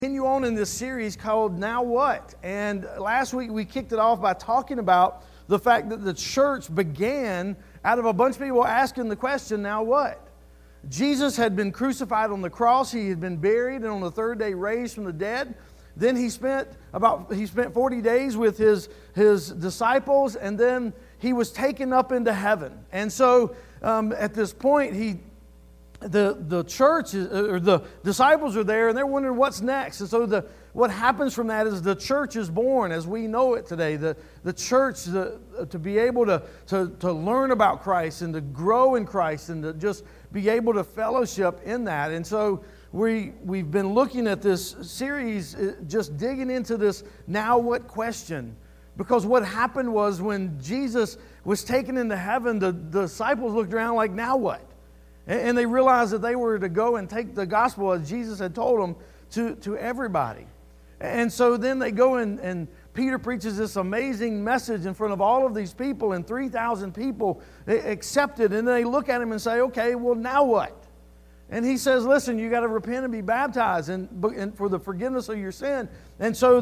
Continue on in this series called Now What? And last week we kicked it off by talking about the fact that the church began out of a bunch of people asking the question, now what? Jesus had been crucified on the cross, he had been buried, and on the third day raised from the dead. Then he spent 40 days with his disciples, and then he was taken up into heaven. And so at this point, the church or the disciples are there, and they're wondering what's next. And so what happens from that is the church is born as we know it today. The church to be able to learn about Christ and to grow in Christ and to just be able to fellowship in that. And so we've been looking at this series, just digging into this now what question. Because what happened was when Jesus was taken into heaven, the disciples looked around like, now what? And they realized that they were to go and take the gospel as Jesus had told them to everybody. And so then they go and Peter preaches this amazing message in front of all of these people, and 3,000 people accepted. And they look at him and say, okay, well, now what? And he says, listen, you got to repent and be baptized and for the forgiveness of your sin. And so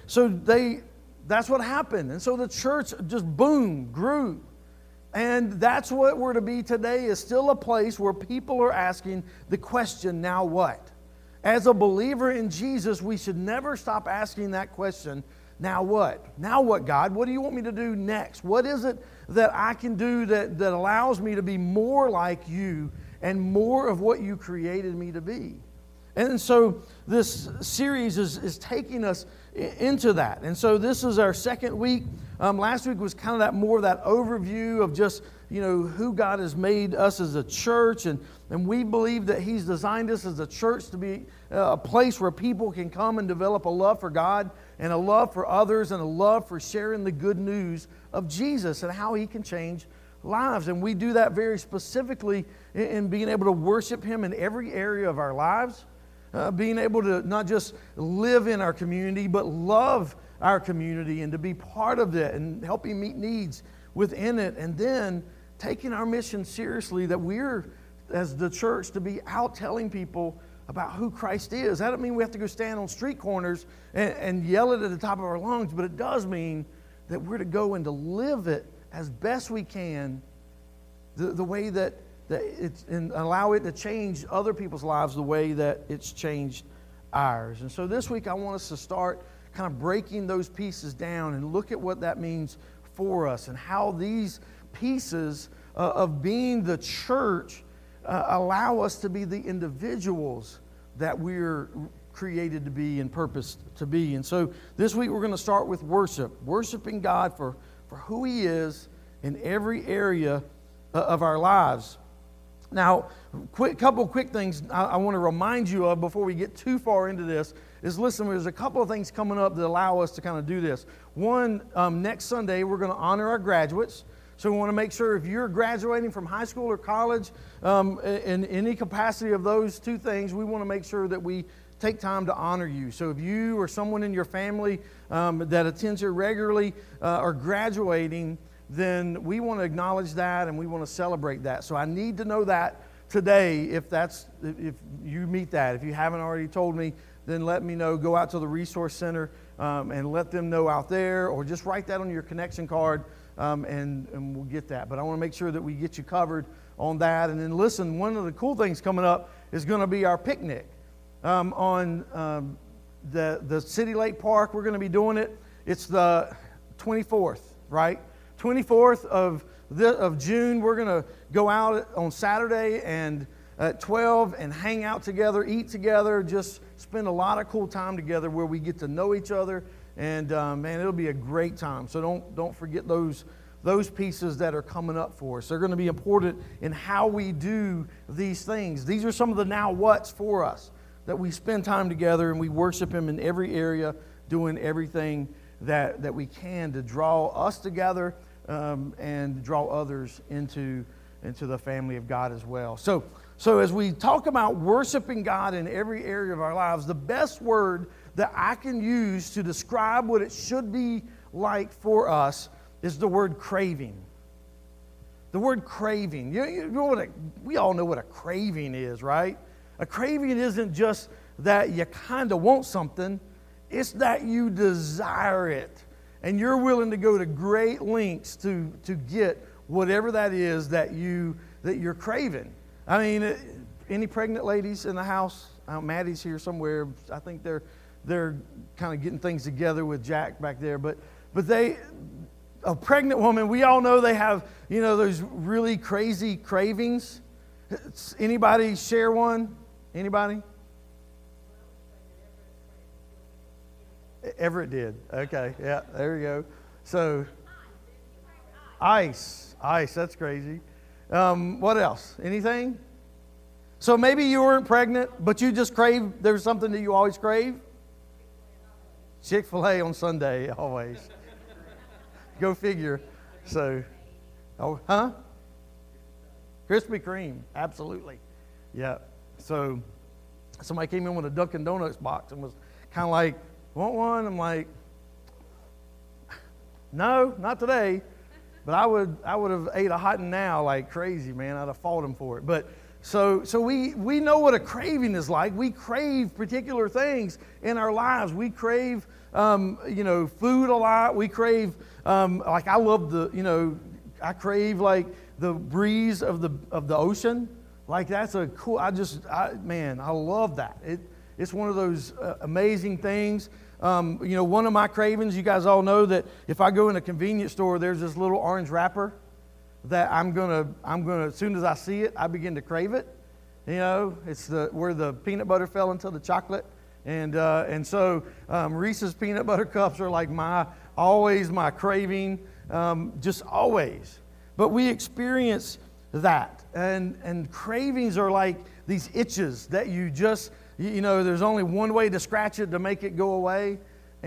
that's what happened. And so the church just boom, grew. And that's what we're to be today, is still a place where people are asking the question, now what? As a believer in Jesus, we should never stop asking that question, now what? Now what, God? What do you want me to do next? What is it that I can do that allows me to be more like you and more of what you created me to be? And so this series is taking us into that. And so this is our second week. Last week was kind of more of that overview of just, who God has made us as a church. And we believe that He's designed us as a church to be a place where people can come and develop a love for God and a love for others and a love for sharing the good news of Jesus and how He can change lives. And we do that very specifically in being able to worship Him in every area of our lives. Being able to not just live in our community, but love our community and to be part of it and helping meet needs within it. And then taking our mission seriously, that we're, as the church, to be out telling people about who Christ is. That doesn't mean we have to go stand on street corners and yell it at the top of our lungs, but it does mean that we're to go and to live it as best we can, the way that it's, and allow it to change other people's lives the way that it's changed ours. And so this week I want us to start kind of breaking those pieces down and look at what that means for us and how these pieces of being the church allow us to be the individuals that we're created to be and purposed to be. And so this week we're going to start with worshiping God for who He is in every area of our lives. Now, couple quick things I want to remind you of before we get too far into this is, listen, there's a couple of things coming up that allow us to kind of do this. One, next Sunday, we're going to honor our graduates. So we want to make sure if you're graduating from high school or college, in any capacity of those two things, we want to make sure that we take time to honor you. So if you or someone in your family that attends here regularly are graduating, then we want to acknowledge that and we want to celebrate that. So I need to know that today if you meet that. If you haven't already told me, then let me know. Go out to the Resource Center and let them know out there, or just write that on your connection card and we'll get that. But I want to make sure that we get you covered on that. And then listen, one of the cool things coming up is going to be our picnic on the City Lake Park. We're going to be doing it. It's the 24th, right? 24th of June. We're going to go out on Saturday and at 12 and hang out together, eat together, just spend a lot of cool time together where we get to know each other. And man, it'll be a great time. So don't forget those pieces that are coming up for us. They're going to be important in how we do these things. These are some of the now what's for us, that we spend time together and we worship Him in every area, doing everything that we can to draw us together and draw others into the family of God as well. So as we talk about worshiping God in every area of our lives, the best word that I can use to describe what it should be like for us is the word craving. The word craving. You know we all know what a craving is, right? A craving isn't just that you kind of want something. It's that you desire it. And you're willing to go to great lengths to get whatever that is that you're craving. I mean, any pregnant ladies in the house? Maddie's here somewhere. I think they're kind of getting things together with Jack back there. But a pregnant woman, we all know they have, those really crazy cravings. Anybody share one? Anybody? Everett did. Okay, yeah, there you go. So, ice, that's crazy. What else? Anything? So maybe you weren't pregnant, but you just crave, there's something that you always crave? Chick-fil-A on Sunday, always. Go figure. So, Krispy Kreme, absolutely. Yeah. So, somebody came in with a Dunkin' Donuts box and was kind of like, want one? I'm like, no, not today. But I would have ate a Hot and Now like crazy, man. I'd have fought him for it. But so we know what a craving is like. We crave particular things in our lives. We crave, food a lot. We crave, like I love I crave like the breeze of the ocean. Like that's a cool. I love that. It's one of those amazing things. One of my cravings, you guys all know that if I go in a convenience store, there's this little orange wrapper that I'm gonna, as soon as I see it, I begin to crave it. It's where the peanut butter fell into the chocolate. And so Reese's peanut butter cups are like always my craving, just always. But we experience that. And cravings are like these itches that you just, there's only one way to scratch it to make it go away.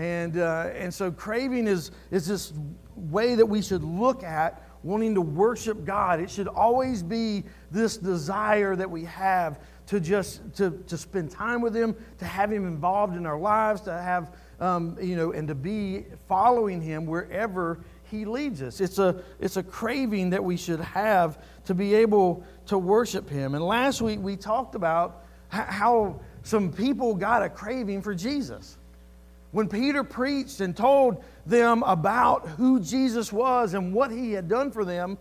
And so craving is this way that we should look at wanting to worship God. It should always be this desire that we have to just to spend time with Him, to have Him involved in our lives, to have and to be following Him wherever He leads us. It's a craving that we should have to be able to worship Him. And last week we talked about how some people got a craving for Jesus. When Peter preached and told them about who Jesus was and what He had done for them,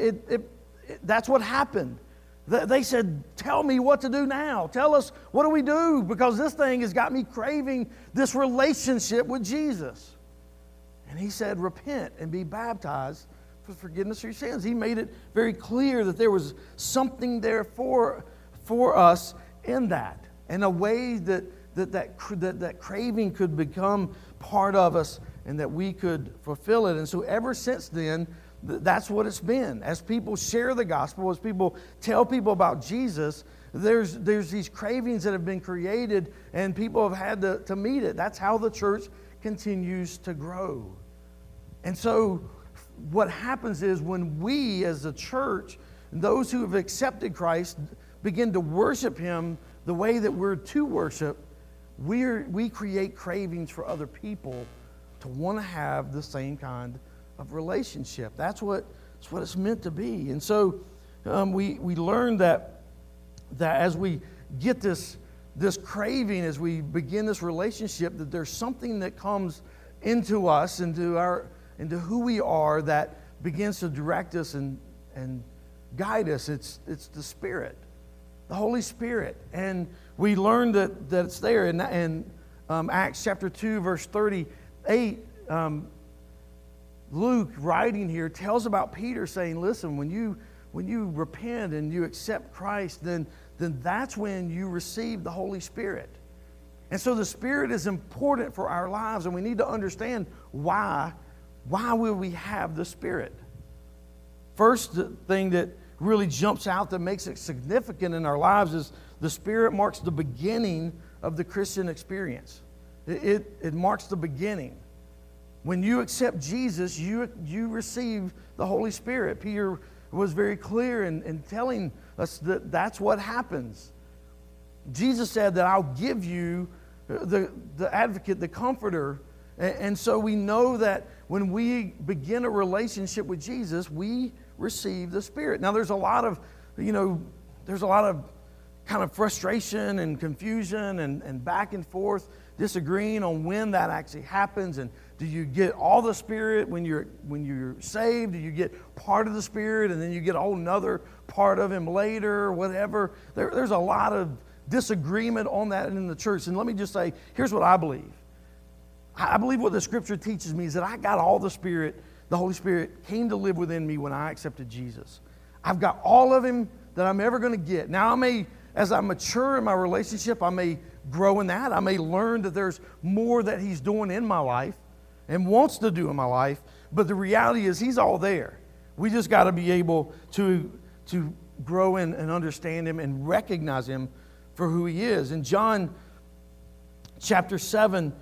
that's what happened. They said, tell me what to do now. Tell us, what do we do? Because this thing has got me craving this relationship with Jesus. And He said, repent and be baptized for forgiveness of your sins. He made it very clear that there was something there for us in that. And a way that craving could become part of us and that we could fulfill it. And so ever since then, that's what it's been. As people share the gospel, as people tell people about Jesus, there's these cravings that have been created and people have had to meet it. That's how the church continues to grow. And so what happens is when we as a church, those who have accepted Christ, begin to worship Him the way that we're to worship, we create cravings for other people to want to have the same kind of relationship. That's what it's meant to be. And so we learn that as we get this craving, as we begin this relationship, that there's something that comes into us, into who we are, that begins to direct us and guide us. It's the Spirit, the Holy Spirit. And we learn that it's there in Acts chapter 2, verse 38. Luke, writing here, tells about Peter saying, listen, when you repent and you accept Christ, then that's when you receive the Holy Spirit. And so the Spirit is important for our lives, and we need to understand why will we have the Spirit. First thing that really jumps out that makes it significant in our lives is the Spirit marks the beginning of the Christian experience. It marks the beginning. When you accept Jesus, you receive the Holy Spirit. Peter was very clear in telling us that that's what happens. Jesus said that I'll give you the advocate, the comforter. And so we know that when we begin a relationship with Jesus, we receive the Spirit. Now there's a lot of kind of frustration and confusion and back and forth, disagreeing on when that actually happens. And do you get all the Spirit when you're saved? Do you get part of the Spirit and then you get a whole nother part of Him later, whatever? There's a lot of disagreement on that in the church. And let me just say, here's what I believe. I believe what the Scripture teaches me is that I got all the Spirit. The Holy Spirit came to live within me when I accepted Jesus. I've got all of Him that I'm ever going to get. Now, as I mature in my relationship, I may grow in that. I may learn that there's more that He's doing in my life and wants to do in my life. But the reality is He's all there. We just got to be able to grow in and understand Him and recognize Him for who He is. In John chapter 7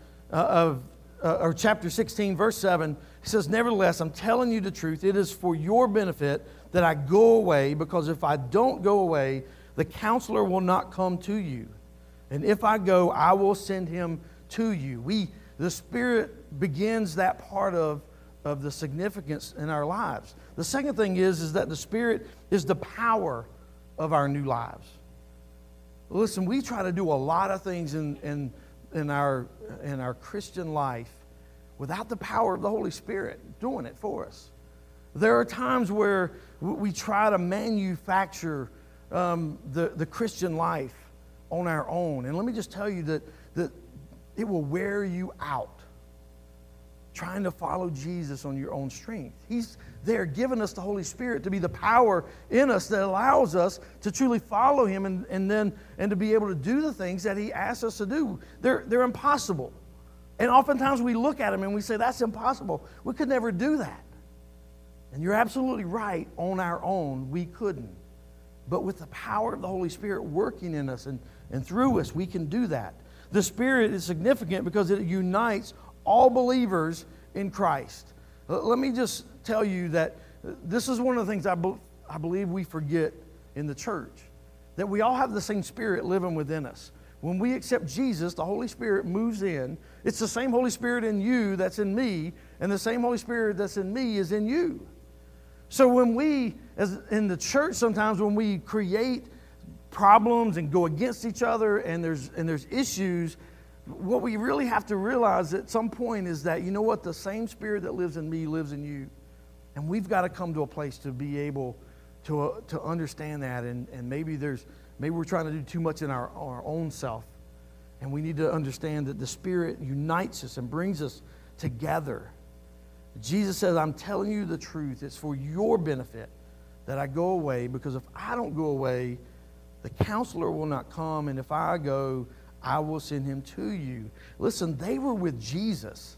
or chapter 16, verse 7, He says, "Nevertheless, I'm telling you the truth. It is for your benefit that I go away, because if I don't go away, the Counselor will not come to you. And if I go, I will send Him to you." The Spirit begins that part of the significance in our lives. The second thing is that the Spirit is the power of our new lives. Listen, we try to do a lot of things in our Christian life without the power of the Holy Spirit doing it for us. There are times where we try to manufacture the Christian life on our own. And let me just tell you that it will wear you out trying to follow Jesus on your own strength. He's there giving us the Holy Spirit to be the power in us that allows us to truly follow Him and to be able to do the things that He asks us to do. They're impossible. And oftentimes we look at Him and we say, that's impossible. We could never do that. And you're absolutely right, on our own, we couldn't. But with the power of the Holy Spirit working in us and through us, we can do that. The Spirit is significant because it unites all believers in Christ. Let me just tell you that this is one of the things I believe we forget in the church, that we all have the same Spirit living within us. When we accept Jesus, the Holy Spirit moves in. It's the same Holy Spirit in you that's in me, and the same Holy Spirit that's in me is in you. So when we, as in the church sometimes, when we create problems and go against each other and there's issues, what we really have to realize at some point is that, you know what, the same Spirit that lives in me lives in you. And we've got to come to a place to be able to understand that. And maybe we're trying to do too much in our own self. And we need to understand that the Spirit unites us and brings us together. Jesus says, I'm telling you the truth. It's for your benefit that I go away, because if I don't go away, the Counselor will not come. And if I go, I will send Him to you. Listen, they were with Jesus.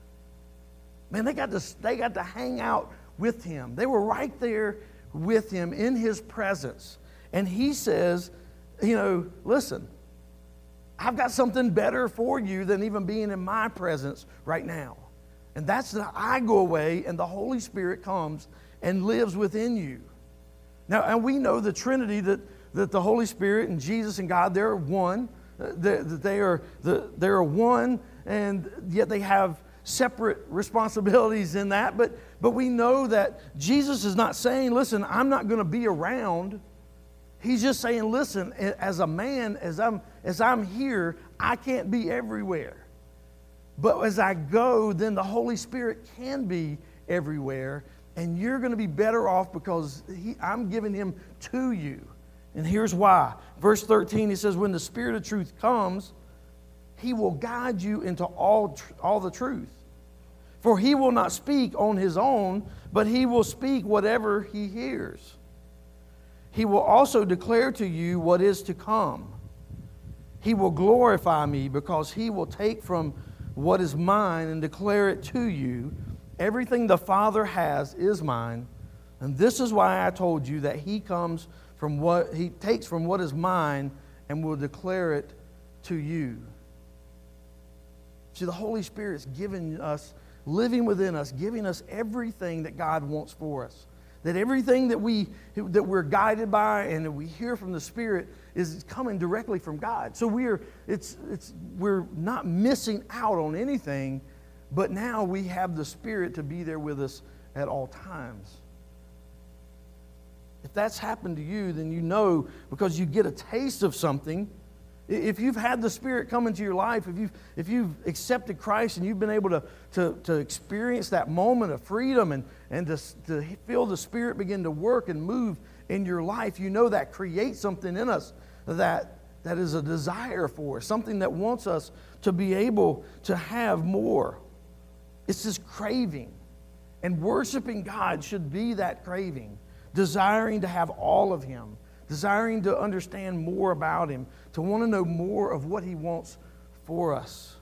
Man, they got to hang out with Him. They were right there with Him in His presence. And He says, listen, I've got something better for you than even being in my presence right now. And that's that I go away and the Holy Spirit comes and lives within you. Now, and we know the Trinity, that the Holy Spirit and Jesus and God, they're one. They are one, and yet they have separate responsibilities in that. But we know that Jesus is not saying, listen, I'm not going to be around. He's just saying, listen, as a man, as I'm here, I can't be everywhere. But as I go, then the Holy Spirit can be everywhere, and you're going to be better off because I'm giving Him to you. And here's why. Verse 13, He says, when the Spirit of truth comes, He will guide you into all the truth. For He will not speak on His own, but He will speak whatever He hears. He will also declare to you what is to come. He will glorify Me, because He will take from what is mine and declare it to you. Everything the Father has is mine. And this is why I told you that He takes from what is mine and will declare it to you. See, the Holy Spirit's giving us, living within us, giving us everything that God wants for us. That everything that we're guided by and that we hear from the Spirit is coming directly from God. So we're not missing out on anything, but now we have the Spirit to be there with us at all times. If that's happened to you, then you know, because you get a taste of something. If you've had the Spirit come into your life, if you've accepted Christ and you've been able to experience that moment of freedom and to feel the Spirit begin to work and move in your life, you know that creates something in us that is a desire for us, something that wants us to be able to have more. It's this craving. And worshiping God should be that craving, desiring to have all of Him, desiring to understand more about Him, to want to know more of what He wants for us.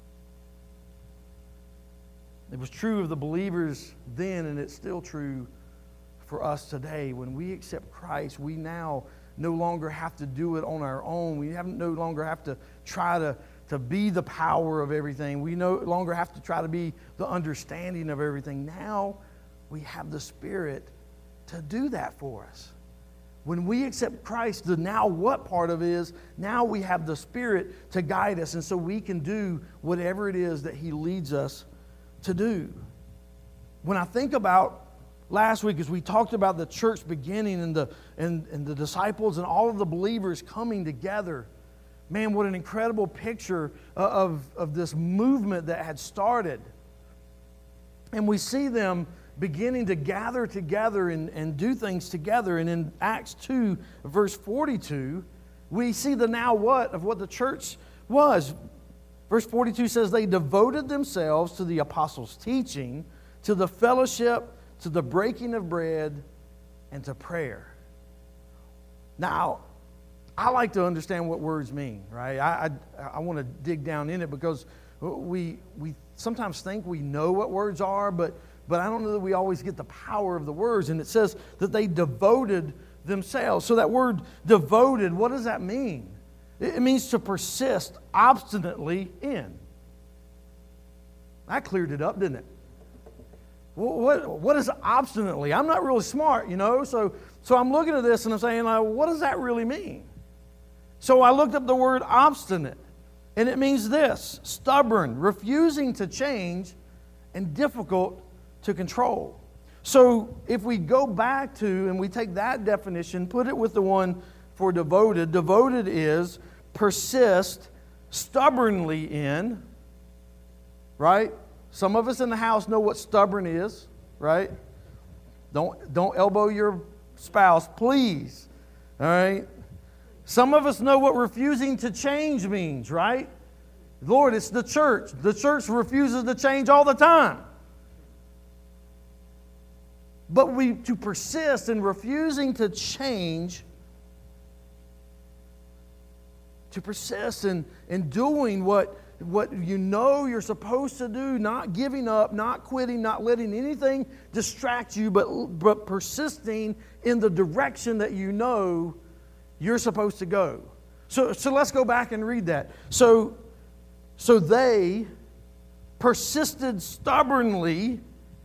It was true of the believers then, and it's still true for us today. When we accept Christ, we now no longer have to do it on our own. We no longer have to try to be the power of everything. We no longer have to try to be the understanding of everything. Now we have the Spirit to do that for us. When we accept Christ, the now what part of it is, now we have the Spirit to guide us, and so we can do whatever it is that He leads us to do. When I think about last week, as we talked about the church beginning and the disciples and all of the believers coming together, man, what an incredible picture of this movement that had started. And we see them beginning to gather together and do things together. And in Acts 2, verse 42, we see the now what of what the church was. Verse 42 says, they devoted themselves to the apostles' teaching, to the fellowship, to the breaking of bread, and to prayer. Now, I like to understand what words mean, right? I want to dig down in it, because we sometimes think we know what words are, but I don't know that we always get the power of the words. And it says that they devoted themselves. So that word devoted, what does that mean? It means to persist obstinately in. That cleared it up, didn't it? What is obstinately? I'm not really smart, so I'm looking at this and I'm saying, what does that really mean? So I looked up the word obstinate, and it means this: stubborn, refusing to change, and difficult to control. So if we go back to, and we take that definition, put it with the one for devoted. Devoted is persist stubbornly in, right? Some of us in the house know what stubborn is, right? Don't elbow your spouse, please. All right? Some of us know what refusing to change means, right? Lord, it's the church. The church refuses to change all the time. But to persist in refusing to change, to persist in doing what you know you're supposed to do, not giving up, not quitting, not letting anything distract you, but persisting in the direction that you know you're supposed to go. So let's go back and read that. So they persisted stubbornly.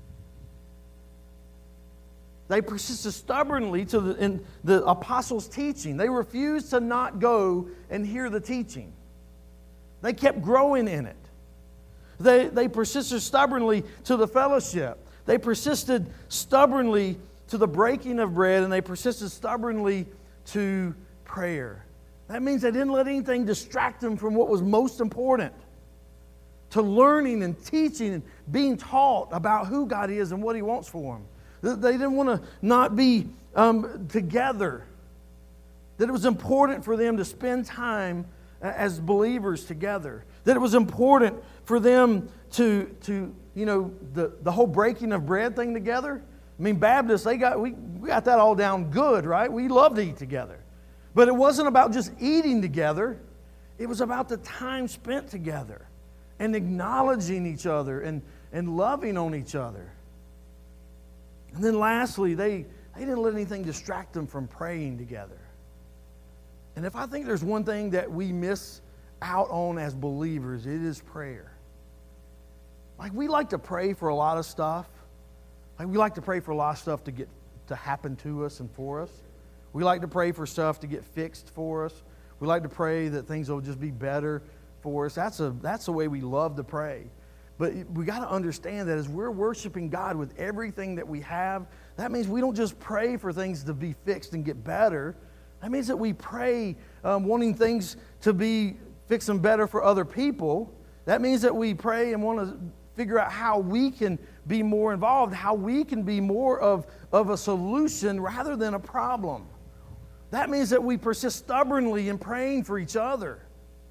They persisted stubbornly in the apostles' teaching. They refused to not go and hear the teaching. They kept growing in it. They persisted stubbornly to the fellowship. They persisted stubbornly to the breaking of bread, and they persisted stubbornly to prayer. That means they didn't let anything distract them from what was most important, to learning and teaching and being taught about who God is and what He wants for them. They didn't want to not be together. That it was important for them to spend time as believers together. That it was important for them to the whole breaking of bread thing together. I mean, Baptists, we got that all down good, right? We love to eat together. But it wasn't about just eating together. It was about the time spent together and acknowledging each other and loving on each other. And then lastly, they didn't let anything distract them from praying together. And if I think there's one thing that we miss out on as believers, it is prayer. Like, we like to pray for a lot of stuff. Like, we like to pray for a lot of stuff to happen to us and for us. We like to pray for stuff to get fixed for us. We like to pray that things will just be better for us. That's the way we love to pray. But we got to understand that as we're worshiping God with everything that we have, that means we don't just pray for things to be fixed and get better. That means that we pray wanting things to be fixed and better for other people. That means that we pray and want to figure out how we can be more involved, how we can be more of a solution rather than a problem. That means that we persist stubbornly in praying for each other.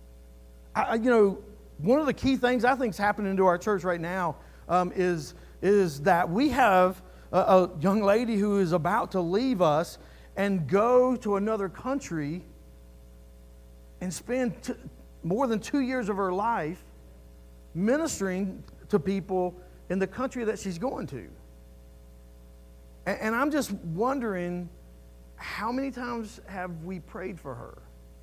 One of the key things I think is happening to our church right now is that we have a young lady who is about to leave us and go to another country and spend more than 2 years of her life ministering to people in the country that she's going to. And I'm just wondering, how many times have we prayed for her?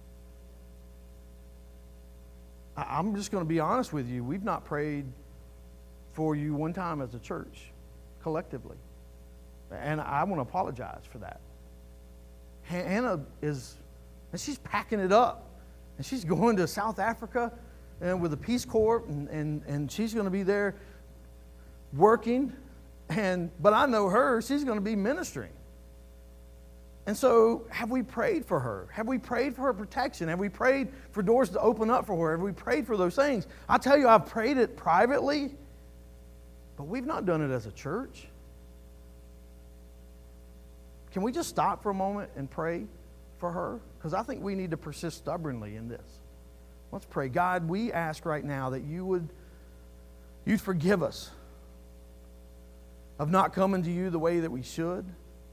I'm just going to be honest with you. We've not prayed for you one time as a church, collectively. And I want to apologize for that. Hannah and she's packing it up. And she's going to South Africa and with the Peace Corps, and she's going to be there working. But I know her, she's going to be ministering. And so, have we prayed for her? Have we prayed for her protection? Have we prayed for doors to open up for her? Have we prayed for those things? I tell you, I've prayed it privately, but we've not done it as a church. Can we just stop for a moment and pray for her? Because I think we need to persist stubbornly in this. Let's pray. God, we ask right now that you'd forgive us of not coming to you the way that we should,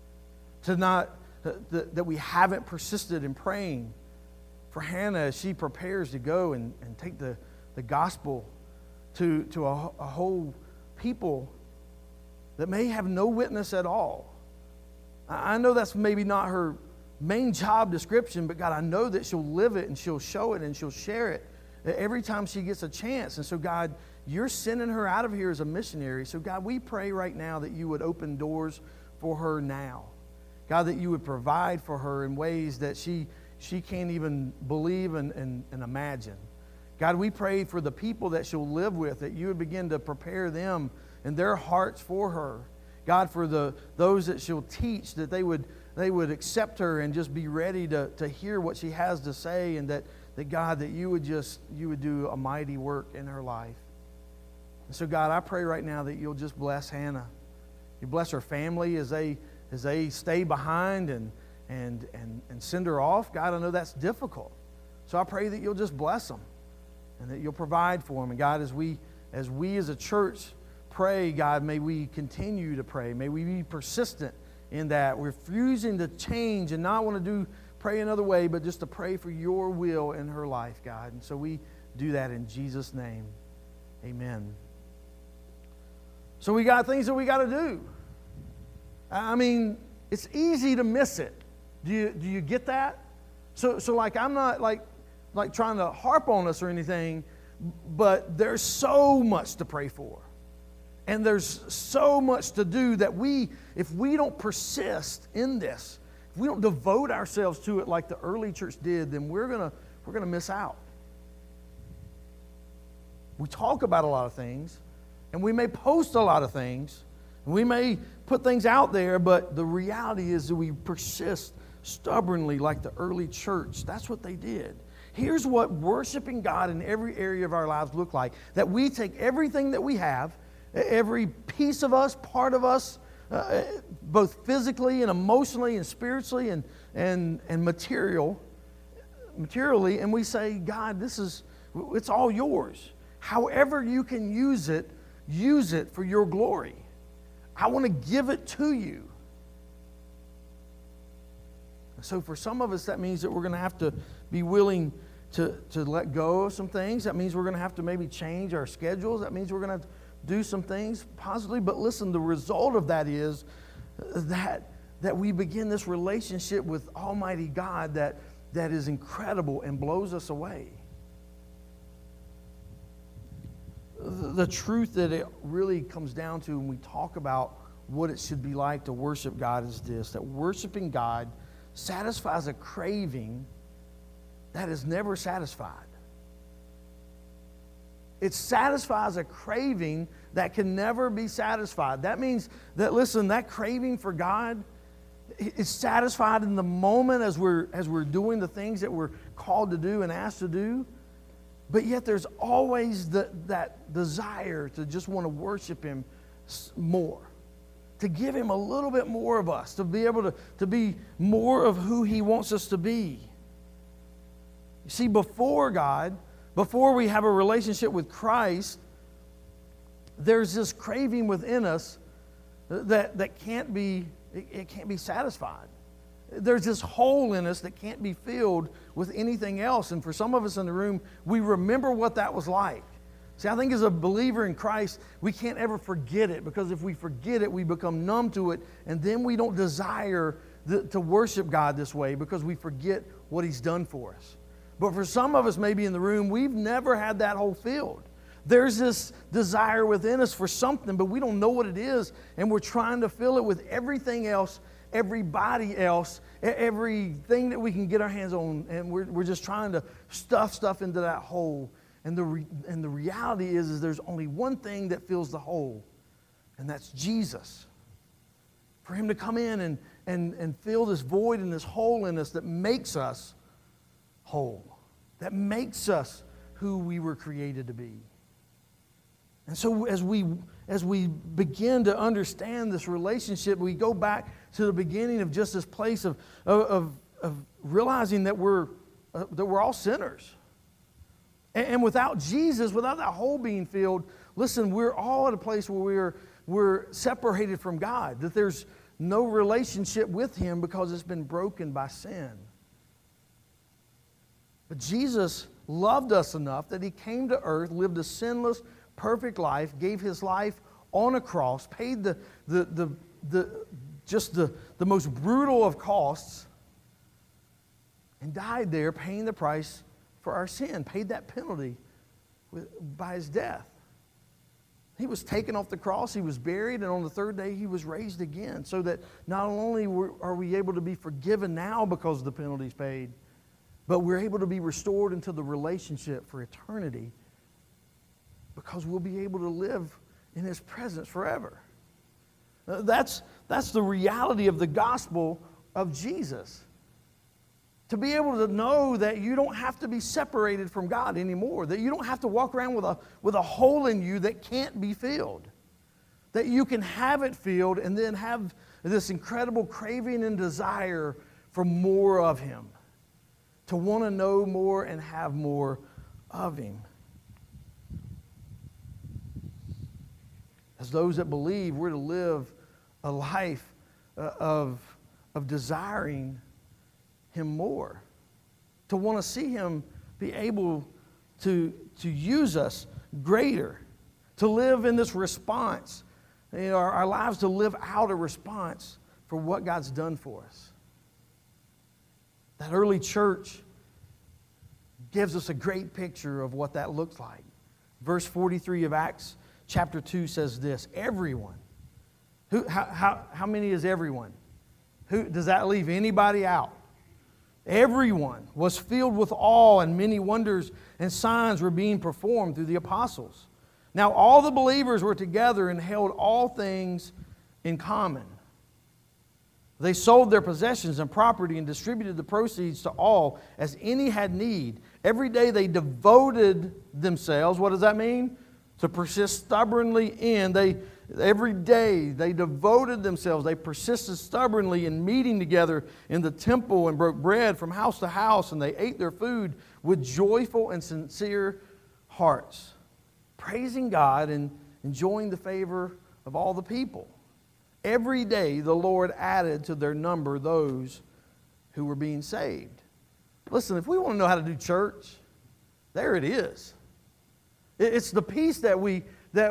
that we haven't persisted in praying for Hannah as she prepares to go and take the gospel to a whole people that may have no witness at all. I know that's maybe not her main job description, but God, I know that she'll live it and she'll show it and she'll share it every time she gets a chance. And so, God, you're sending her out of here as a missionary. So, God, we pray right now that you would open doors for her now. God, that you would provide for her in ways that she can't even believe and imagine. God, we pray for the people that she'll live with, that you would begin to prepare them and their hearts for her. God, for those that she'll teach, that they would accept her and just be ready to hear what she has to say, and that God, that you would do a mighty work in her life. And so, God, I pray right now that you'll just bless Hannah. You bless her family as they stay behind and send her off. God, I know that's difficult. So I pray that you'll just bless them and that you'll provide for them. And God, as we as a church pray, God, may we continue to pray. May we be persistent in that. We're refusing to change and not want to pray another way, but just to pray for your will in her life, God. And so we do that in Jesus' name. Amen. So we got things that we got to do. I mean, it's easy to miss it. Do you get that? So like, I'm not like trying to harp on us or anything, but there's so much to pray for. And there's so much to do that if we don't persist in this, if we don't devote ourselves to it like the early church did, then we're gonna miss out. We talk about a lot of things, and we may post a lot of things, and we may put things out there, but the reality is that we persist stubbornly like the early church. That's what they did. Here's what worshiping God in every area of our lives look like. That we take everything that we have, every piece of us, part of us, both physically and emotionally and spiritually and materially, and we say, God, it's all yours. However you can use it for your glory. I want to give it to you. So for some of us, that means that we're going to have to be willing to let go of some things. That means we're going to have to maybe change our schedules. That means we're going to have to do some things positively. But listen, the result of that is that we begin this relationship with Almighty God that is incredible and blows us away. The truth that it really comes down to when we talk about what it should be like to worship God is this: that worshiping God satisfies a craving that is never satisfied. It satisfies a craving that can never be satisfied. That means that, listen, that craving for God is satisfied in the moment as we're doing the things that we're called to do and asked to do. But yet there's always that desire to just want to worship Him more, to give Him a little bit more of us, to be able to be more of who He wants us to be. You see, before we have a relationship with Christ, there's this craving within us that can't be satisfied. There's this hole in us that can't be filled with anything else. And for some of us in the room, we remember what that was like. See, I think as a believer in Christ, we can't ever forget it, because if we forget it, we become numb to it, and then we don't desire to worship God this way because we forget what He's done for us. But for some of us maybe in the room, we've never had that hole filled. There's this desire within us for something, but we don't know what it is, and we're trying to fill it with everything else, everybody else, everything that we can get our hands on, and we're just trying to stuff stuff into that hole. And the reality is there's only one thing that fills the hole, and that's Jesus. For Him to come in and fill this void and this hole in us that makes us whole, that makes us who we were created to be. And so as we begin to understand this relationship, we go back to the beginning of just this place of realizing that we're all sinners. And without Jesus, without that hole being filled, listen, we're all at a place where we're separated from God, that there's no relationship with Him because it's been broken by sin. But Jesus loved us enough that He came to earth, lived a sinless, perfect life, gave His life on a cross, paid the most brutal of costs, and died there paying the price for our sin, paid that penalty by His death. He was taken off the cross, He was buried, and on the third day He was raised again, so that not only are we able to be forgiven now because the penalty's paid, but we're able to be restored into the relationship for eternity, because we'll be able to live in His presence forever. That's the reality of the gospel of Jesus. To be able to know that you don't have to be separated from God anymore, that you don't have to walk around with a hole in you that can't be filled, that you can have it filled and then have this incredible craving and desire for more of Him, to want to know more and have more of Him. As those that believe, we're to live a life of desiring Him more, to want to see Him be able to use us greater, to live in this response, our lives to live out a response for what God's done for us. That early church gives us a great picture of what that looks like. Verse 43 of Acts chapter 2 says this: everyone. How many is everyone? Does that leave anybody out? Everyone was filled with awe, and many wonders and signs were being performed through the apostles. Now all the believers were together and held all things in common. They sold their possessions and property and distributed the proceeds to all as any had need. Every day they devoted themselves. What does that mean? To persist stubbornly in. Every day they devoted themselves. They persisted stubbornly in meeting together in the temple and broke bread from house to house, and they ate their food with joyful and sincere hearts, praising God and enjoying the favor of all the people. Every day the Lord added to their number those who were being saved. Listen, if we want to know how to do church, there it is. It's the piece that we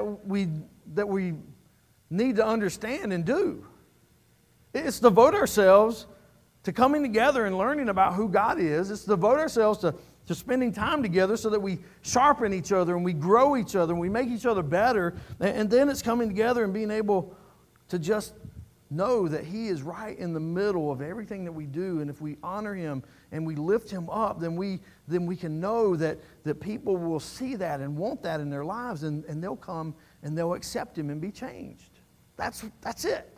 need to understand and do. It's to devote ourselves to coming together and learning about who God is. It's to devote ourselves to spending time together so that we sharpen each other and we grow each other and we make each other better. And then it's coming together and being able to just know that He is right in the middle of everything that we do. And if we honor Him and we lift Him up, then we can know that people will see that and want that in their lives, and they'll come and they'll accept Him and be changed. That's it.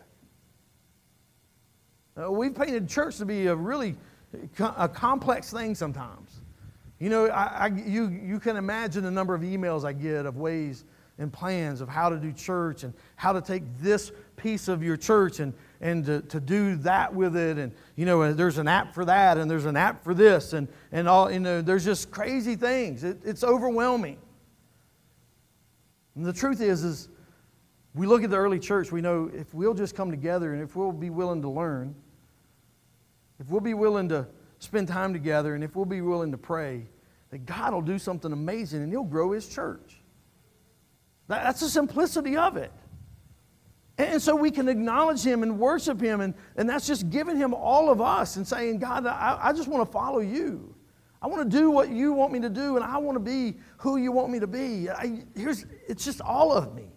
We've painted church to be a really complex thing sometimes. You know, you can imagine the number of emails I get of ways and plans of how to do church and how to take this piece of your church and to do that with it. And, you know, there's an app for that and there's an app for this and all, you know, there's just crazy things. It's overwhelming. And the truth is we look at the early church, we know if we'll just come together and if we'll be willing to learn, if we'll be willing to spend time together and if we'll be willing to pray, that God will do something amazing and He'll grow His church. That's the simplicity of it. And so we can acknowledge Him and worship Him, and that's just giving Him all of us and saying, God, I just want to follow You. I want to do what You want me to do, and I want to be who You want me to be. It's just all of me.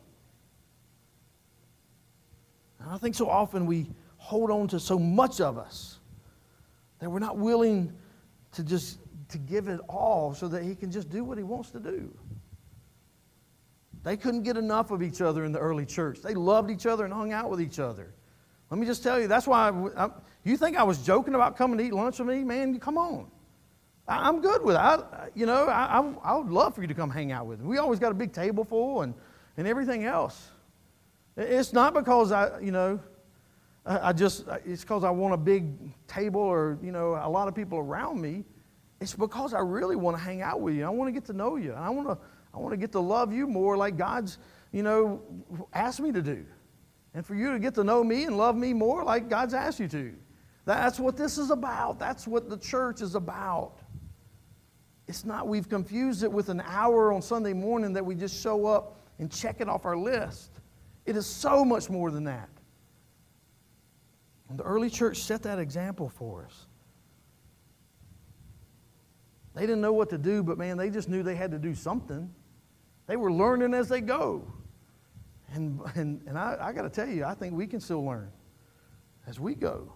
And I think so often we hold on to so much of us that we're not willing to give it all so that He can just do what He wants to do. They couldn't get enough of each other in the early church. They loved each other and hung out with each other. Let me just tell you, that's why you think I was joking about coming to eat lunch with me? Man, come on. I'm good with it. I would love for you to come hang out with me. We always got a big table full and everything else. It's not because it's because I want a big table or, you know, a lot of people around me. It's because I really want to hang out with you. I want to get to know you. I want to get to love you more like God's, you know, asked me to do. And for you to get to know me and love me more like God's asked you to. That's what this is about. That's what the church is about. It's not, we've confused it with an hour on Sunday morning that we just show up and check it off our list. It is so much more than that. And the early church set that example for us. They didn't know what to do, but man, they just knew they had to do something. They were learning as they go. And I got to tell you, I think we can still learn as we go.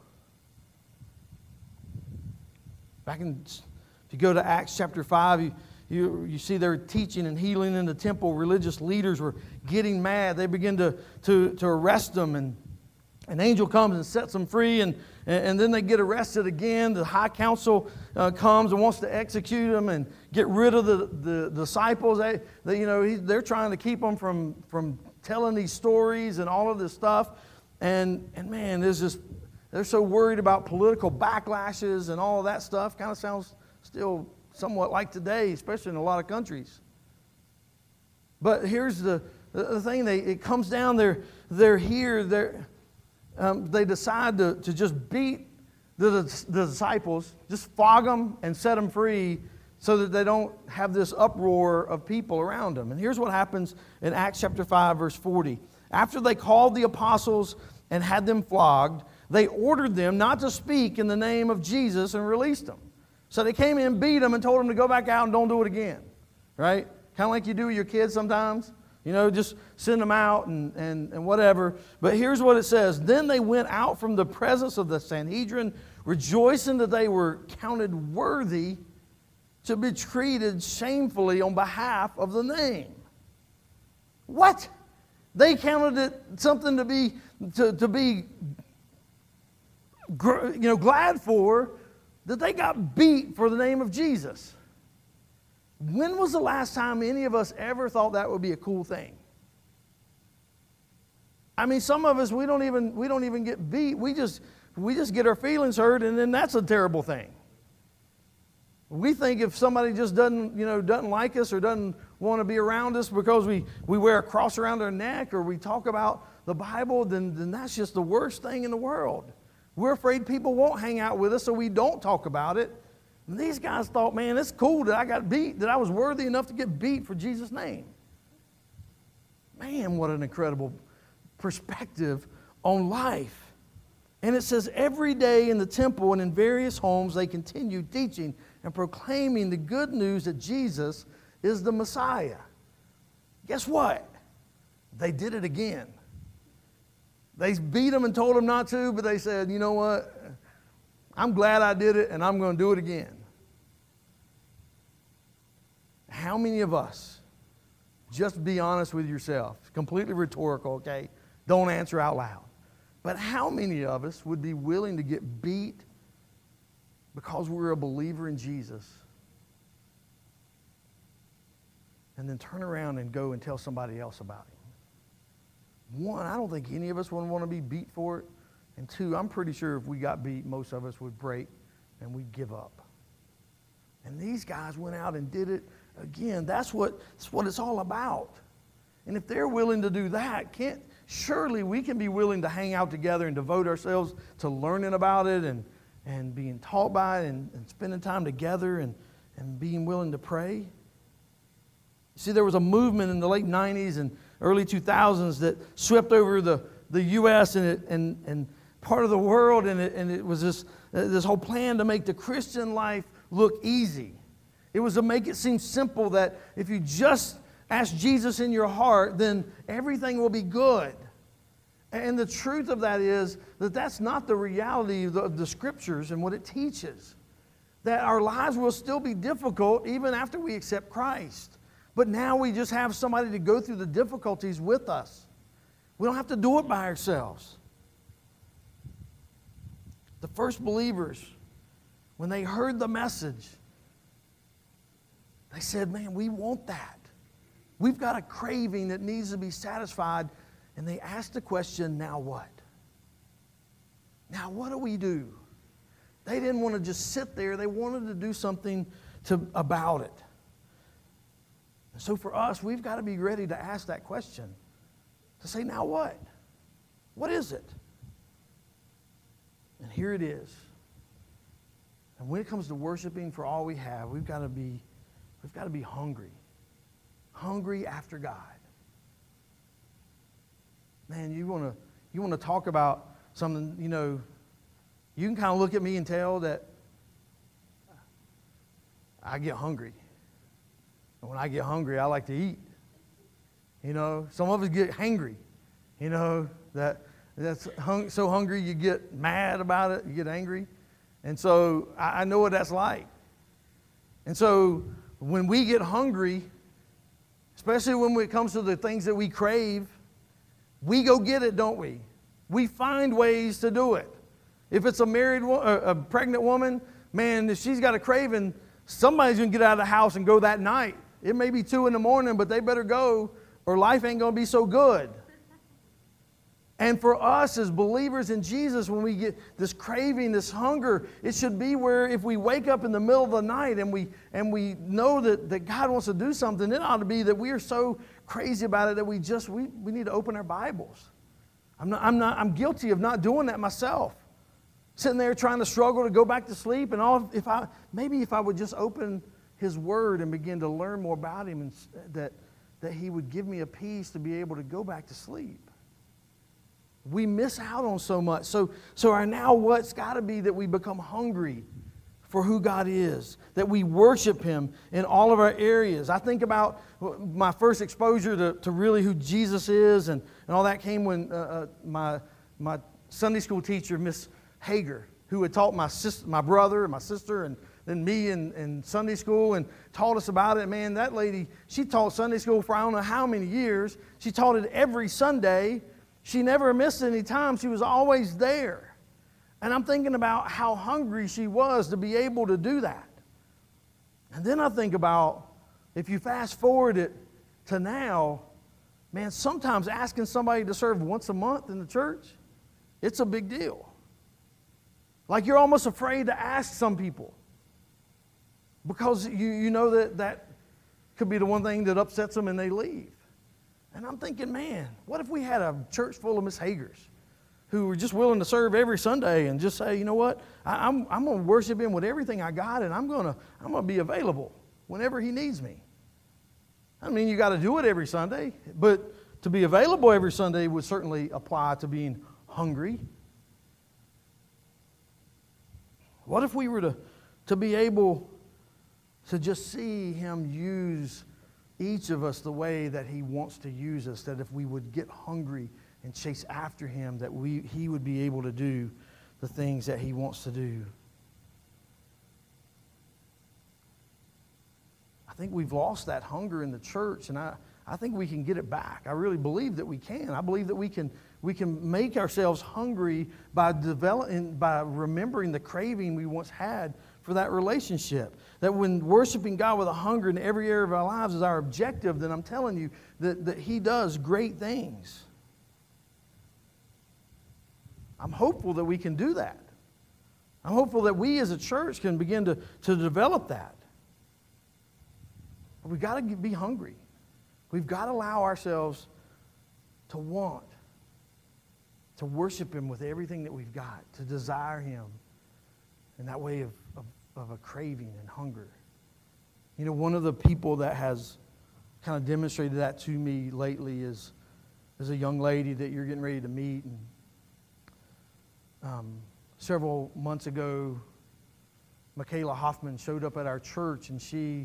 If you go to Acts chapter 5, you see they're teaching and healing in the temple. Religious leaders were getting mad. They begin to arrest them, and an angel comes and sets them free, and then they get arrested again. The high council comes and wants to execute them and get rid of the disciples. They're trying to keep them from telling these stories and all of this stuff. And man, they're so worried about political backlashes and all of that stuff. Kind of sounds still somewhat like today, especially in a lot of countries. But here's the thing: it comes down. They're here. They decide to just beat the disciples, just flog them and set them free, so that they don't have this uproar of people around them. And here's what happens in Acts chapter 5, verse 40. After they called the apostles and had them flogged, they ordered them not to speak in the name of Jesus and released them. So they came in, beat them, and told them to go back out and don't do it again. Right? Kind of like you do with your kids sometimes. You know, just send them out and whatever. But here's what it says. Then they went out from the presence of the Sanhedrin, rejoicing that they were counted worthy to be treated shamefully on behalf of the name. What? They counted it something to be glad for, that they got beat for the name of Jesus. When was the last time any of us ever thought that would be a cool thing? I mean, some of us, we don't even get beat. We just get our feelings hurt, and then that's a terrible thing. We think if somebody just doesn't like us or doesn't want to be around us because we wear a cross around our neck or we talk about the Bible, then that's just the worst thing in the world. We're afraid people won't hang out with us, so we don't talk about it. And these guys thought, man, it's cool that I got beat, that I was worthy enough to get beat for Jesus' name. Man, what an incredible perspective on life. And it says, every day in the temple and in various homes, they continued teaching and proclaiming the good news that Jesus is the Messiah. Guess what? They did it again. They beat them and told them not to, but they said, you know what? I'm glad I did it, and I'm going to do it again. How many of us, just be honest with yourself, completely rhetorical, okay? Don't answer out loud. But how many of us would be willing to get beat because we're a believer in Jesus and then turn around and go and tell somebody else about him? One, I don't think any of us would want to be beat for it. And two, I'm pretty sure if we got beat, most of us would break and we'd give up. And these guys went out and did it again. That's what it's all about. And if they're willing to do that, surely we can be willing to hang out together and devote ourselves to learning about it and being taught by it and spending time together and being willing to pray. See, there was a movement in the late 90s and early 2000s that swept over the U.S. and part of the world, and it was this whole plan to make the Christian life look easy. It was to make it seem simple that if you just ask Jesus in your heart, then everything will be good. And the truth of that is that that's not the reality of the Scriptures and what it teaches. That our lives will still be difficult even after we accept Christ. But now we just have somebody to go through the difficulties with us. We don't have to do it by ourselves. The first believers, when they heard the message, they said, man, we want that. We've got a craving that needs to be satisfied. And they asked the question, now what? Now what do we do? They didn't want to just sit there. They wanted to do something about it. And so for us, we've got to be ready to ask that question. To say, now what? What is it? And here it is. And when it comes to worshiping for all we have, we've got to be hungry. Hungry after God. Man, you want to talk about something, you can kind of look at me and tell that I get hungry. And when I get hungry, I like to eat. Some of us get hangry. That's so hungry you get mad about it, you get angry. And so I know what that's like. And so when we get hungry, especially when it comes to the things that we crave, we go get it, don't we? We find ways to do it. If it's a pregnant woman, man, if she's got a craving, somebody's going to get out of the house and go that night. It may be 2 a.m, but they better go or life ain't going to be so good. And for us as believers in Jesus, when we get this craving, this hunger, it should be where if we wake up in the middle of the night and we know that God wants to do something, it ought to be that we are so crazy about it that we need to open our Bibles. I'm guilty of not doing that myself. Sitting there trying to struggle to go back to sleep, and if I would just open His Word and begin to learn more about Him, and that He would give me a peace to be able to go back to sleep. We miss out on so much. So our now what's got to be that we become hungry for who God is, that we worship Him in all of our areas. I think about my first exposure to really who Jesus is, and all that came when my Sunday school teacher, Miss Hager, who had taught my brother and my sister and then me in Sunday school and taught us about it. Man, that lady, she taught Sunday school for I don't know how many years. She taught it every Sunday. She never missed any time. She was always there. And I'm thinking about how hungry she was to be able to do that. And then I think about, if you fast forward it to now, man, sometimes asking somebody to serve once a month in the church, it's a big deal. Like you're almost afraid to ask some people. Because you know that could be the one thing that upsets them and they leave. And I'm thinking, man, what if we had a church full of Miss Hagers who were just willing to serve every Sunday and just say, you know what, I'm going to worship Him with everything I got, and I'm going to be available whenever He needs me. I mean, you got to do it every Sunday, but to be available every Sunday would certainly apply to being hungry. What if we were to be able to just see Him use each of us the way that He wants to use us, that if we would get hungry and chase after Him, that He would be able to do the things that He wants to do. I think we've lost that hunger in the church, and I think we can get it back. I really believe that we can. I believe that we can make ourselves hungry by remembering the craving we once had for that relationship. That when worshiping God with a hunger in every area of our lives is our objective, then I'm telling you that He does great things. I'm hopeful that we can do that. I'm hopeful that we as a church can begin to develop that. But we've got to be hungry. We've got to allow ourselves to want to worship Him with everything that we've got, to desire Him in that way of a craving and hunger. You know, one of the people that has kind of demonstrated that to me lately is a young lady that you're getting ready to meet. And several months ago, Michaela Hoffman showed up at our church, and she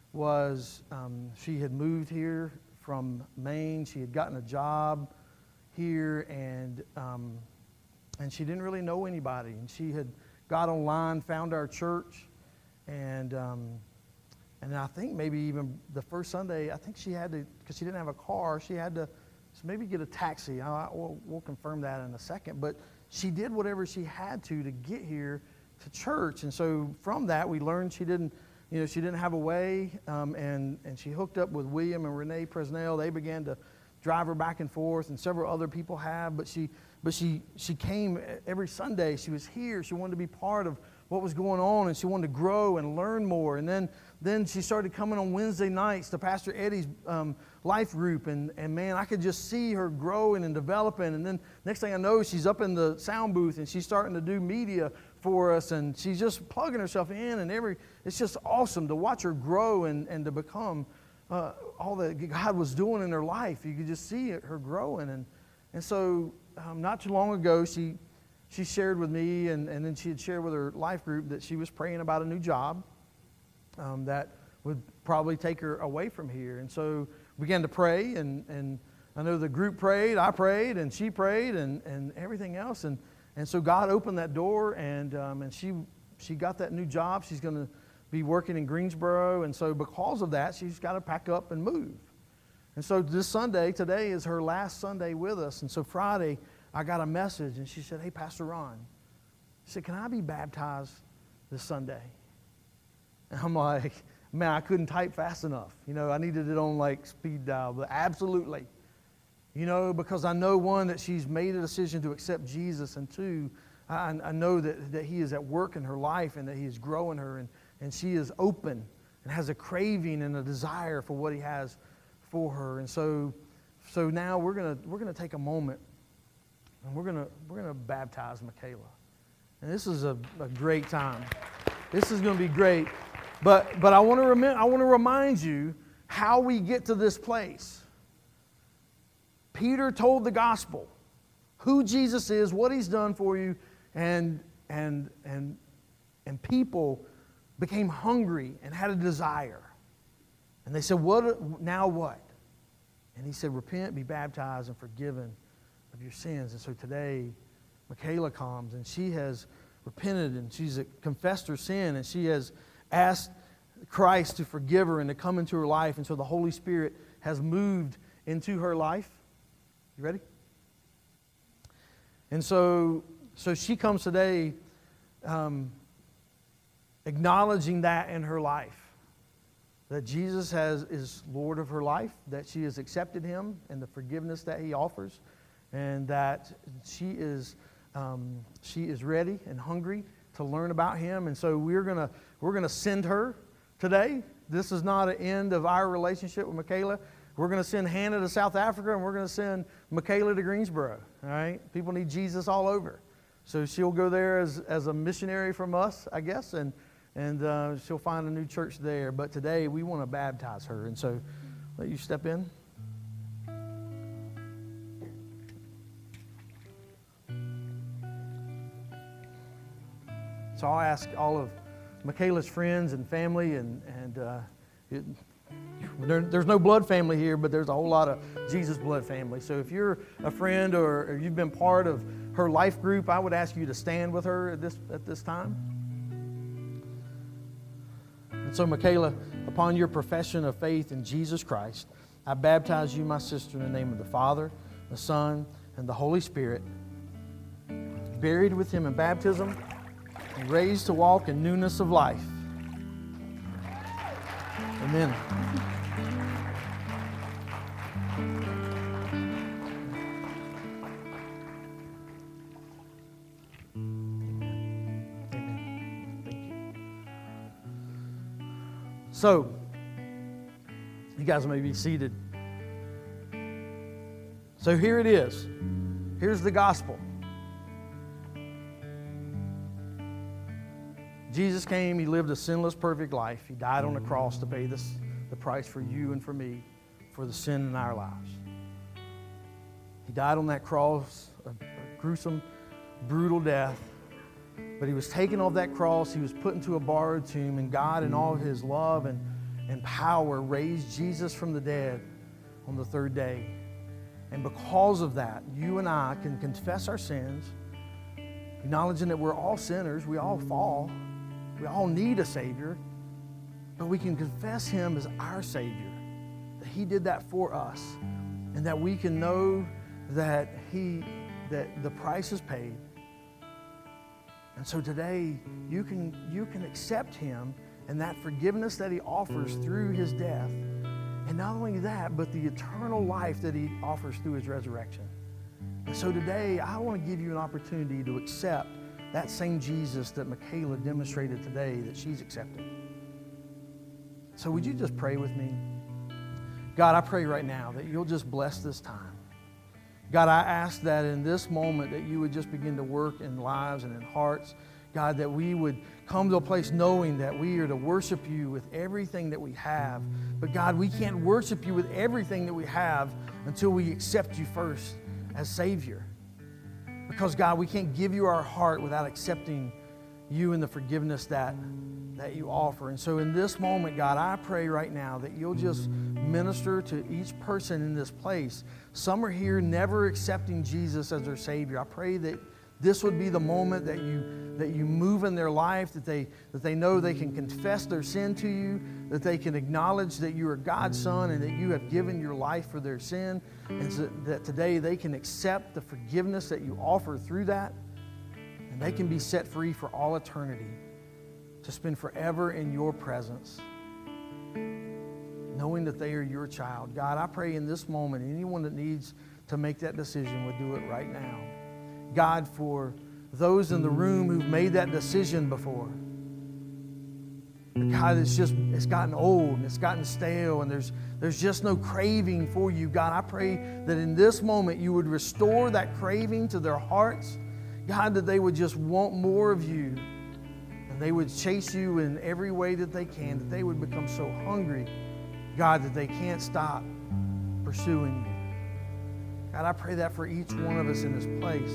had moved here from Maine. She had gotten a job here, and she didn't really know anybody. And she had got online, found our church, and I think maybe even the first Sunday, I think she had to, because she didn't have a car, she had to maybe get a taxi. We'll confirm that in a second. But she did whatever she had to get here to church. And so from that, we learned she didn't have a way, and she hooked up with William and Renee Presnell. They began to drive her back and forth, and several other people have. But she came every Sunday. She was here. She wanted to be part of what was going on, and she wanted to grow and learn more. And then she started coming on Wednesday nights to Pastor Eddie's life group, and man, I could just see her growing and developing. And then next thing I know, she's up in the sound booth, and she's starting to do media for us, and she's just plugging herself in, and it's just awesome to watch her grow and to become all that God was doing in her life. You could just see her growing. And so not too long ago, she shared with me, and then she had shared with her life group that she was praying about a new job that would probably take her away from here. And so we began to pray, and I know the group prayed, I prayed, and she prayed, and everything else. And so God opened that door, and she got that new job. She's going to be working in Greensboro, and so because of that, she's got to pack up and move. And so this Sunday, today is her last Sunday with us. And so Friday, I got a message, and she said, "Hey, Pastor Ron," she said, "can I be baptized this Sunday?" And I'm like, man, I couldn't type fast enough. You know, I needed it on like speed dial, but absolutely. You know, because I know, one, that she's made a decision to accept Jesus, and two, I know that He is at work in her life, and that He is growing her, and she is open and has a craving and a desire for what He has for her. And so now we're gonna take a moment, and we're gonna baptize Michaela. And this is a great time. This is going to be great. But I want to remind you how we get to this place. Peter told the gospel, who Jesus is, what He's done for you, and people became hungry and had a desire. And they said, now what? And He said, repent, be baptized, and forgiven of your sins. And so today, Michaela comes, and she has repented, and she's confessed her sin, and she has asked Christ to forgive her and to come into her life. And so the Holy Spirit has moved into her life. You ready? And so she comes today acknowledging that in her life, that Jesus is Lord of her life, that she has accepted Him and the forgiveness that He offers, and that she is ready and hungry to learn about Him. And so we're gonna send her today. This is not an end of our relationship with Michaela. We're going to send Hannah to South Africa, and we're going to send Michaela to Greensboro. All right? People need Jesus all over. So she'll go there as a missionary from us, I guess, and she'll find a new church there. But today we want to baptize her. And so let you step in. So I'll ask all of Michaela's friends and family, and There's no blood family here, but there's a whole lot of Jesus blood family. So if you're a friend or you've been part of her life group, I would ask you to stand with her at this time. And so, Michaela, upon your profession of faith in Jesus Christ, I baptize you, my sister, in the name of the Father, the Son, and the Holy Spirit, buried with Him in baptism, and raised to walk in newness of life. Amen. So, you guys may be seated. So here it is. Here's the gospel. Jesus came, He lived a sinless, perfect life. He died on the cross to pay the price for you and for me, for the sin in our lives. He died on that cross, a gruesome, brutal death. But He was taken off that cross, He was put into a borrowed tomb, and God, in all of His love and power, raised Jesus from the dead on the third day. And because of that, you and I can confess our sins, acknowledging that we're all sinners, we all fall, we all need a Savior, but we can confess Him as our Savior, that He did that for us, and that we can know that the price is paid. And so today, you can accept Him and that forgiveness that He offers through His death. And not only that, but the eternal life that He offers through His resurrection. And so today, I want to give you an opportunity to accept that same Jesus that Michaela demonstrated today that she's accepting. So would you just pray with me? God, I pray right now that You'll just bless this time. God, I ask that in this moment that You would just begin to work in lives and in hearts. God, that we would come to a place knowing that we are to worship You with everything that we have. But God, we can't worship You with everything that we have until we accept You first as Savior. Because God, we can't give You our heart without accepting You and the forgiveness that You offer. And so in this moment, God, I pray right now that You'll just minister to each person in this place. Some are here never accepting Jesus as their Savior. I pray that this would be the moment that you move in their life, that they know they can confess their sin to You, that they can acknowledge that You are God's Son and that You have given Your life for their sin, and so that today they can accept the forgiveness that You offer through that, and they can be set free for all eternity to spend forever in Your presence, knowing that they are Your child. God, I pray in this moment, anyone that needs to make that decision would do it right now. God, for those in the room who've made that decision before, but God, it's gotten old and it's gotten stale and there's just no craving for You. God, I pray that in this moment You would restore that craving to their hearts. God, that they would just want more of You. And they would chase You in every way that they can, that they would become so hungry, God, that they can't stop pursuing You. God, I pray that for each one of us in this place.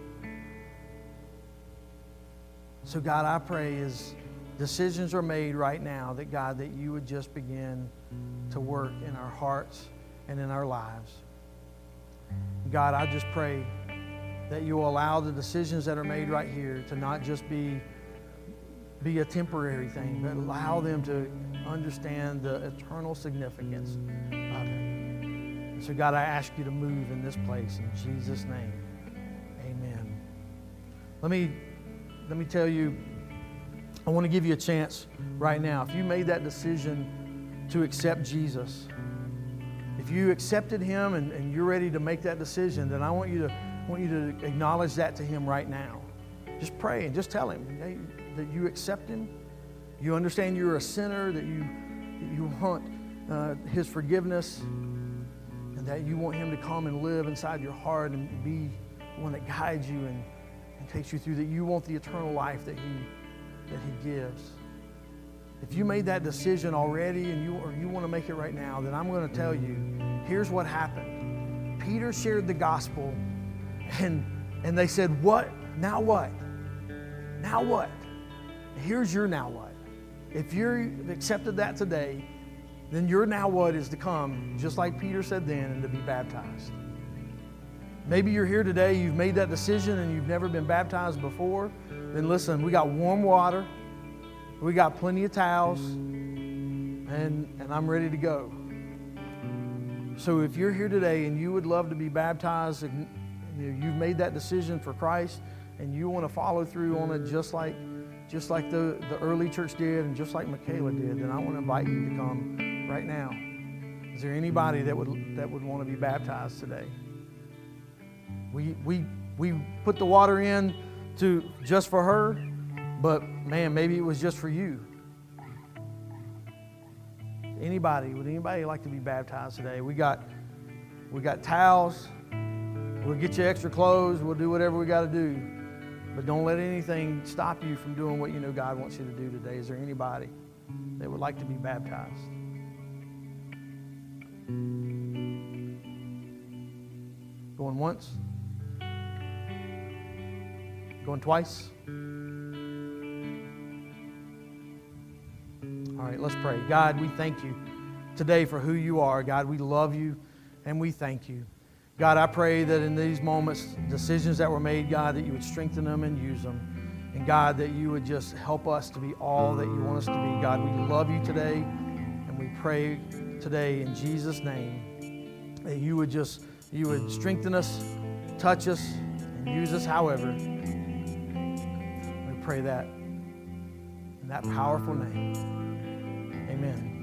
So God, I pray as decisions are made right now that God, that You would just begin to work in our hearts and in our lives. God, I just pray that You will allow the decisions that are made right here to not just be a temporary thing, but allow them to understand the eternal significance of it. And so God, I ask You to move in this place in Jesus' name. Amen. Let me tell you, I want to give you a chance right now. If you made that decision to accept Jesus, if you accepted Him and you're ready to make that decision, then I want you to acknowledge that to Him right now. Just pray and just tell Him that you accept Him. You understand you're a sinner, that you want His forgiveness, and that you want Him to come and live inside your heart and be the one that guides you and takes you through, that you want the eternal life that He gives. If you made that decision already and you want to make it right now, then I'm going to tell you, here's what happened. Peter shared the gospel and they said, what? Now what? Now what? Here's your now what. If you've accepted that today, then your now what is to come, just like Peter said then, and to be baptized. Maybe you're here today, you've made that decision and you've never been baptized before. Then listen, we got warm water, we got plenty of towels, and I'm ready to go. So if you're here today and you would love to be baptized, and you've made that decision for Christ, and you want to follow through on it just like the early church did and just like Michaela did, then I want to invite you to come right now. Is there anybody that would want to be baptized today? We put the water in just for her, but man, maybe it was just for you. Would anybody like to be baptized today? We got towels. We'll get you extra clothes. We'll do whatever we got to do. But don't let anything stop you from doing what you know God wants you to do today. Is there anybody that would like to be baptized? Going once? Going twice? All right, let's pray. God, we thank you today for who you are. God, we love you and we thank you. God, I pray that in these moments, decisions that were made, God, that you would strengthen them and use them. And God, that you would just help us to be all that you want us to be. God, we love you today, and we pray today in Jesus' name that you would strengthen us, touch us, and use us however. We pray that in that powerful name. Amen.